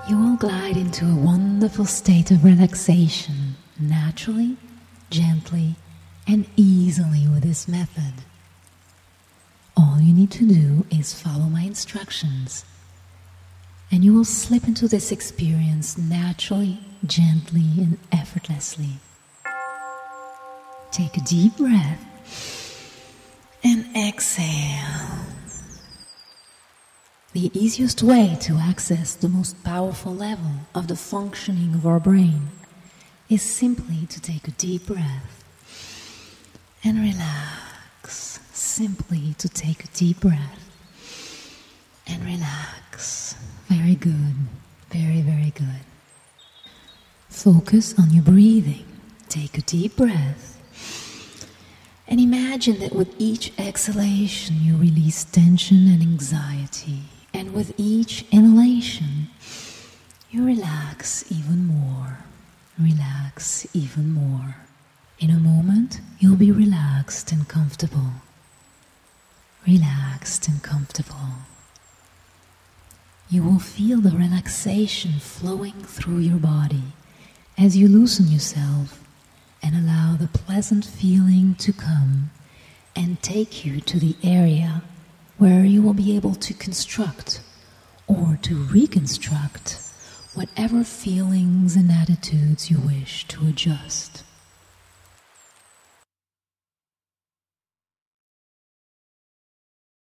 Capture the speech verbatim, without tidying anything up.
You will glide into a wonderful state of relaxation, naturally, gently, and easily with this method. All you need to do is follow my instructions, and you will slip into this experience naturally, gently, and effortlessly. Take a deep breath and exhale. The easiest way to access the most powerful level of the functioning of our brain is simply to take a deep breath and relax. Simply to take a deep breath and relax. Very good. Very, very good. Focus on your breathing. Take a deep breath. And imagine that with each exhalation you release tension and anxiety. And with each inhalation, you relax even more. Relax even more. In a moment, you'll be relaxed and comfortable. Relaxed and comfortable. You will feel the relaxation flowing through your body as you loosen yourself and allow the pleasant feeling to come and take you to the area where you will be able to construct or to reconstruct whatever feelings and attitudes you wish to adjust.